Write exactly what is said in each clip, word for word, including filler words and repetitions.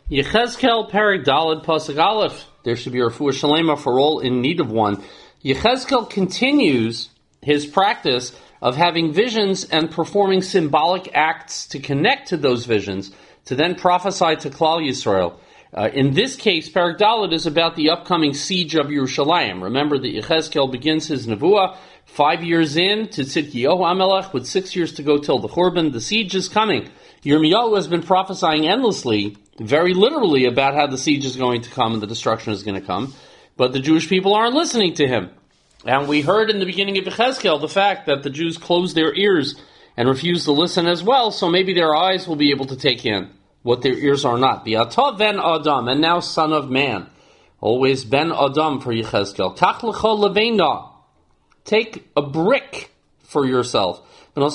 Yechezkel Perek Daled Pasuk Aleph. There should be a refuah shalema for all in need of one. Yechezkel continues his practice of having visions and performing symbolic acts to connect to those visions, to then prophesy to Klal Yisrael. Uh, in this case, Perek Daled is about the upcoming siege of Yerushalayim. Remember that Yechezkel begins his nevuah five years in to Tzidkiyahu HaMelech, with six years to go till the Churban. The siege is coming. Yirmiyahu has been prophesying endlessly, very literally, about how the siege is going to come and the destruction is going to come. But the Jewish people aren't listening to him. And we heard in the beginning of Yechezkel the fact that the Jews closed their ears and refused to listen as well, so maybe their eyes will be able to take in what their ears are not. The Atah ben Adam, and now son of man. Always ben Adam for Yechezkel. Kach lecha leveina. Take a brick for yourself. Place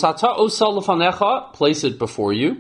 it before you.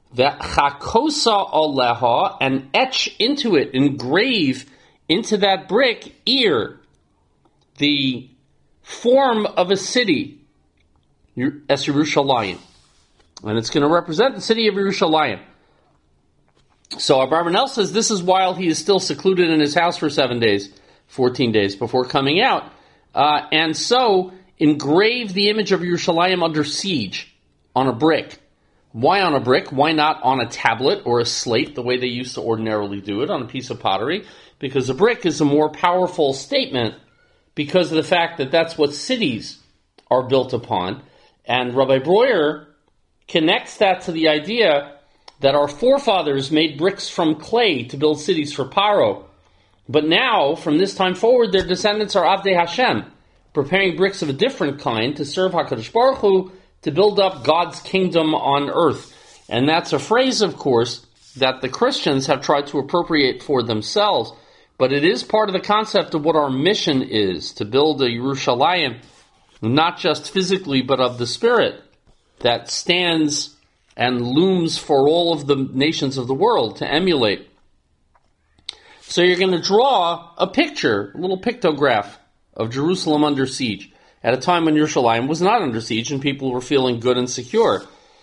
And etch into it, engrave into that brick, ear, the form of a city, Es Yerushalayim. And it's going to represent the city of Yerushalayim. So Abarbanel says this is while he is still secluded in his house for seven days, fourteen days before coming out. Uh, and so, engrave the image of Yerushalayim under siege on a brick. Why on a brick? Why not on a tablet or a slate, the way they used to ordinarily do it, on a piece of pottery? Because a brick is a more powerful statement because of the fact that that's what cities are built upon. And Rabbi Breuer connects that to the idea that our forefathers made bricks from clay to build cities for Paro. But now, from this time forward, their descendants are Avdei Hashem, preparing bricks of a different kind to serve HaKadosh Baruch Hu, to build up God's kingdom on earth. And that's a phrase, of course, that the Christians have tried to appropriate for themselves. But it is part of the concept of what our mission is, to build a Yerushalayim, not just physically, but of the spirit, that stands and looms for all of the nations of the world to emulate. So you're going to draw a picture, a little pictograph of Jerusalem under siege, at a time when Yerushalayim was not under siege and people were feeling good and secure.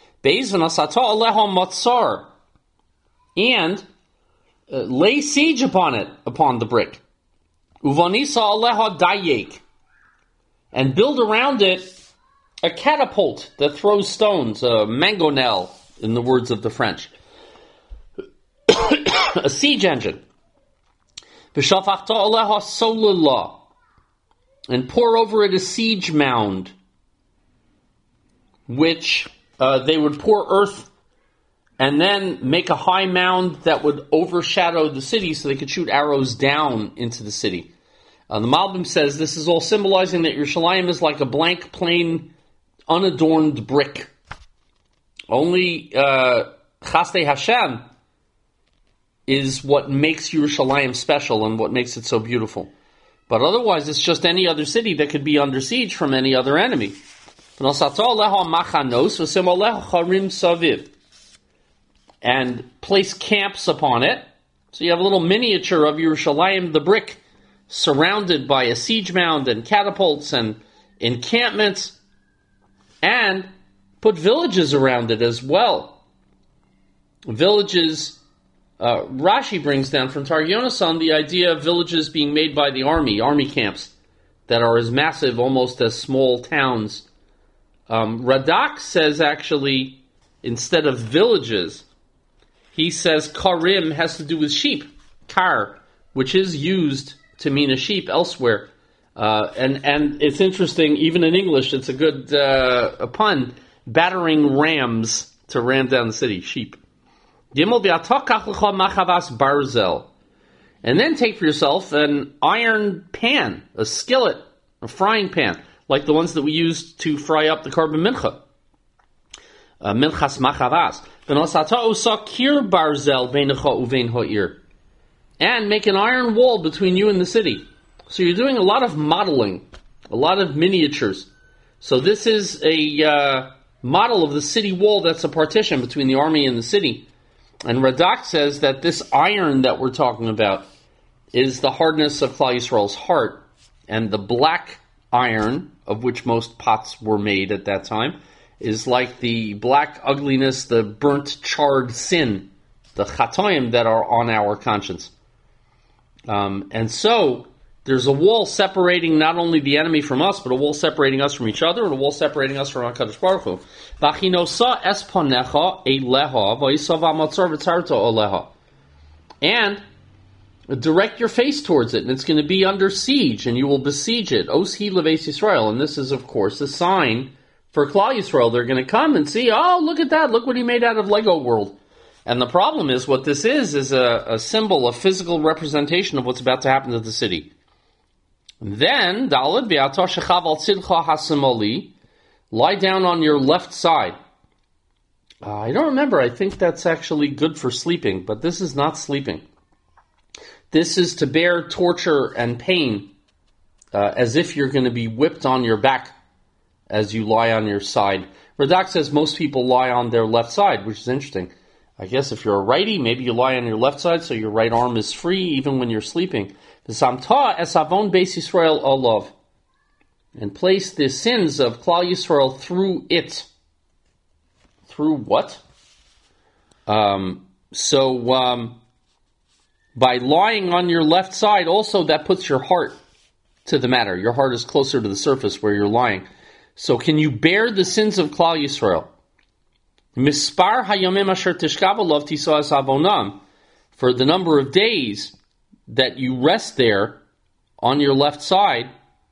And uh, lay siege upon it, upon the brick. Uvanisa aleha dayek. And build around it a catapult that throws stones, a mangonel, in the words of the French. A siege engine. V'shafachta aleha solila. And pour over it a siege mound, which uh, they would pour earth and then make a high mound that would overshadow the city so they could shoot arrows down into the city. Uh, the Malbim says this is all symbolizing that Yerushalayim is like a blank, plain, unadorned brick. Only uh, Chasdei Hashem is what makes Yerushalayim special and what makes it so beautiful. But otherwise, it's just any other city that could be under siege from any other enemy. And place camps upon it. So you have a little miniature of Yerushalayim, the brick, surrounded by a siege mound and catapults and encampments. And put villages around it as well. Villages... Uh, Rashi brings down from Tar Yonasan the idea of villages being made by the army, army camps, that are as massive almost as small towns. Um, Radak says actually, instead of villages, he says karim has to do with sheep, kar, which is used to mean a sheep elsewhere. Uh, and, and it's interesting, even in English, it's a good uh, a pun, battering rams to ram down the city, sheep. And then take for yourself an iron pan, a skillet, a frying pan, like the ones that we use to fry up the carbon mincha. Uh, minchas machavas. And make an iron wall between you and the city. So you're doing a lot of modeling, a lot of miniatures. So this is a uh, model of the city wall that's a partition between the army and the city. And Radak says that this iron that we're talking about is the hardness of Klal Yisrael's heart, and the black iron, of which most pots were made at that time, is like the black ugliness, the burnt, charred sin the chatoim that are on our conscience. Um, and so there's a wall separating not only the enemy from us, but a wall separating us from each other, and a wall separating us from HaKadosh Baruch Hu. V'achinosa es ponecha eileha v'yisav ha'matzor v'tzarto oleha. And direct your face towards it, and it's going to be under siege, and you will besiege it. Os hi leveis Yisrael. And this is, of course, a sign for Klal Yisrael. They're going to come and see, oh, look at that, look what he made out of Lego World. And the problem is, what this is, is a, a symbol, a physical representation of what's about to happen to the city. And then, Daled, Be'ata shechav al tzidcha hasimoli, lie down on your left side. Uh, I don't remember, I think that's actually good for sleeping, but this is not sleeping. This is to bear torture and pain, uh, as if you're going to be whipped on your back as you lie on your side. Radak says most people lie on their left side, which is interesting. I guess if you're a righty, maybe you lie on your left side so your right arm is free even when you're sleeping. V'samta es avon beis Yisrael olav. And place the sins of Klal Yisrael through it. Through what? Um, so, um, by lying on your left side, also that puts your heart to the matter. Your heart is closer to the surface where you're lying. So can you bear the sins of Klal Yisrael? Mispar hayomim asher tishkav alav tisas avonam. For the number of days that you rest there on your left side,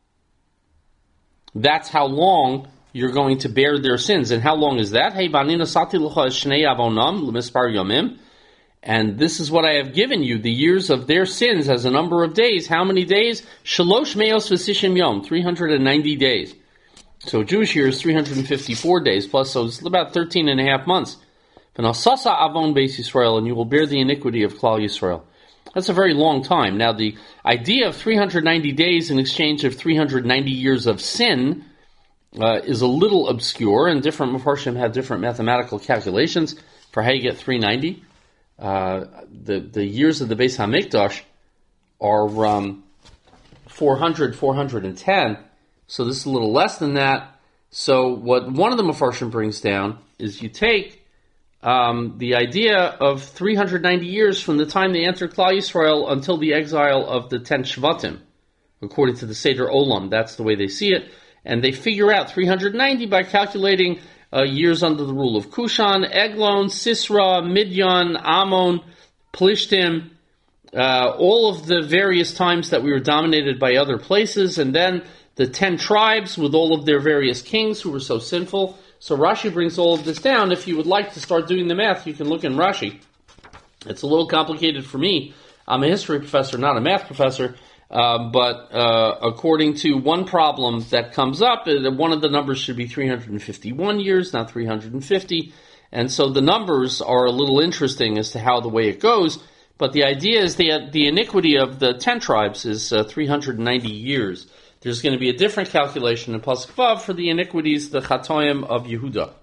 that's how long you're going to bear their sins. And how long is that? Hey, banina sati l'cha shnei avonam l'mispar yomim. And this is what I have given you, the years of their sins as a number of days. How many days? Shalosh meos v'sishim yom, three hundred ninety days. So Jewish year is three hundred fifty-four days, plus so it's about thirteen and a half months. V'nasasa avon beis Yisrael, and you will bear the iniquity of Klal Yisrael. That's a very long time. Now the idea of three hundred ninety days in exchange of three hundred ninety years of sin uh, is a little obscure, and different Mefarshim have different mathematical calculations for how you get three hundred ninety. Uh, the, the years of the Beis HaMikdash are um, four hundred, four hundred ten. So this is a little less than that. So what one of the Mefarshim brings down is you take um, the idea of three hundred ninety years from the time they entered Klal Yisrael until the exile of the ten Shvatim, according to the Seder Olam. That's the way they see it. And they figure out three hundred ninety by calculating uh, years under the rule of Kushan, Eglon, Sisra, Midian, Ammon, Plishtim, uh, all of the various times that we were dominated by other places, and then the ten tribes with all of their various kings who were so sinful. So Rashi brings all of this down. If you would like to start doing the math, you can look in Rashi. It's a little complicated for me. I'm a history professor, not a math professor. Uh, but uh, according to one problem that comes up, uh, one of the numbers should be three hundred fifty-one years, not three hundred fifty. And so the numbers are a little interesting as to how the way it goes. But the idea is the, the iniquity of the ten tribes is uh, three hundred ninety years. There's going to be a different calculation in Pasuk Vav for the iniquities, the Chatoim of Yehuda.